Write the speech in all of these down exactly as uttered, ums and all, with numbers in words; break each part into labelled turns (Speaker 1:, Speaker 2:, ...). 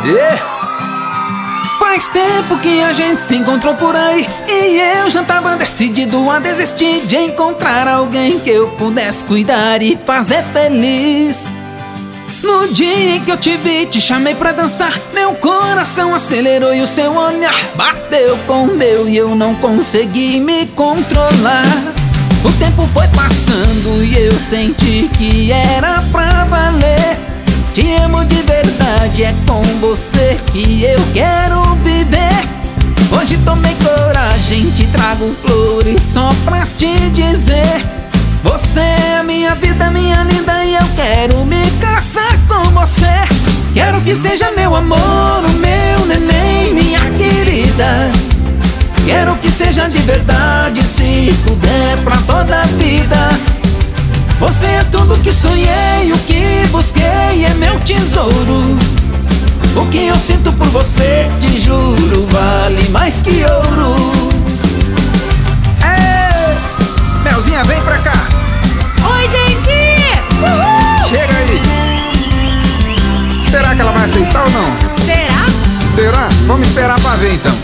Speaker 1: Yeah. Faz tempo que a gente se encontrou por aí e eu já tava decidido a desistir de encontrar alguém que eu pudesse cuidar e fazer feliz. No dia em que eu te vi, te chamei pra dançar, meu coração acelerou e o seu olhar bateu com o meu e eu não consegui me controlar. O tempo foi passando e eu senti que era pra valer. Te amo de verdade, é com você que eu quero viver. Hoje tomei coragem, te trago flores só pra te dizer: você é a minha vida, minha linda, e eu quero me casar com você. Quero que seja meu amor, o meu neném, minha querida. Quero que seja de verdade, se puder, pra toda a vida. Você é tudo que sonhei, o que busquei, é meu tesouro. O que eu sinto por você, te juro, vale mais que ouro. Ei, Melzinha, vem pra cá.
Speaker 2: Oi, gente! Uhul!
Speaker 1: Chega aí. Será que ela vai aceitar ou não?
Speaker 2: Será?
Speaker 1: Será? Vamos esperar pra ver então.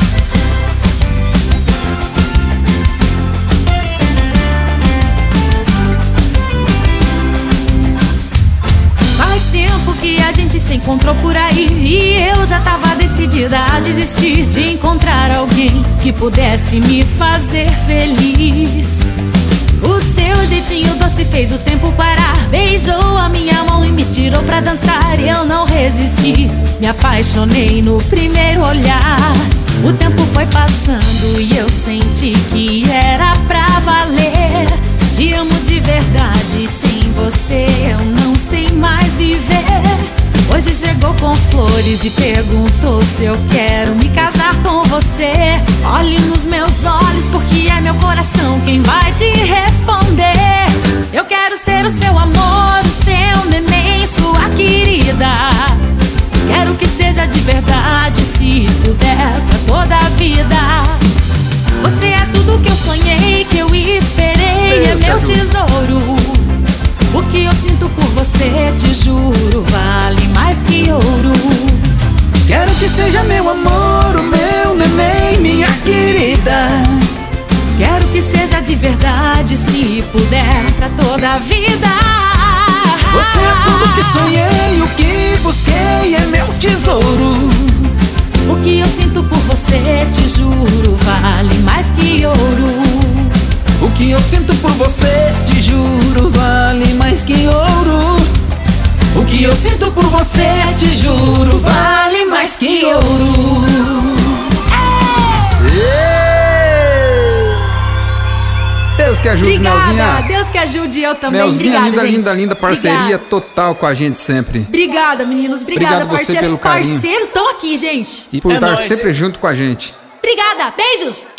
Speaker 2: Que a gente se encontrou por aí e eu já tava decidida a desistir de encontrar alguém que pudesse me fazer feliz. O seu jeitinho doce fez o tempo parar, beijou a minha mão e me tirou pra dançar. Eu não resisti, me apaixonei no primeiro olhar. O tempo foi passando e eu senti que era pra valer. Te amo de verdade, sem você eu não sei mais viver. Hoje chegou com flores e perguntou se eu quero me casar com você. Olhe nos meus olhos, porque é meu coração quem vai te responder. Eu quero ser o seu amor, o seu neném, sua querida. Quero que seja de verdade, se puder, pra toda a vida. Você é tudo que eu sonhei, que eu esperei, é meu tesouro. O que eu sinto por você, te juro, vale mais que ouro.
Speaker 1: Quero que seja meu amor, o meu neném, minha querida.
Speaker 2: Quero que seja de verdade, se puder, pra toda a vida.
Speaker 1: Você é tudo que sonhei, o que busquei, é meu tesouro.
Speaker 2: O que eu sinto por você, te juro, vale mais que ouro.
Speaker 1: O que eu sinto por você, te juro, vale mais que ouro. O que eu sinto por você, te juro, vale mais que ouro. Deus que ajude,
Speaker 2: Obrigada,
Speaker 1: Melzinha.
Speaker 2: Deus que ajude, eu também.
Speaker 1: Melzinha,
Speaker 2: obrigada,
Speaker 1: linda,
Speaker 2: gente.
Speaker 1: linda, linda parceria.
Speaker 2: Obrigada.
Speaker 1: Total com a gente sempre.
Speaker 2: Obrigada, meninos, obrigada,
Speaker 1: Obrigado você
Speaker 2: parceiros.
Speaker 1: pelo carinho.
Speaker 2: Parceiro, tão aqui, gente.
Speaker 1: E por
Speaker 3: É
Speaker 1: estar
Speaker 3: nóis.
Speaker 1: sempre junto com a gente.
Speaker 2: Obrigada, beijos.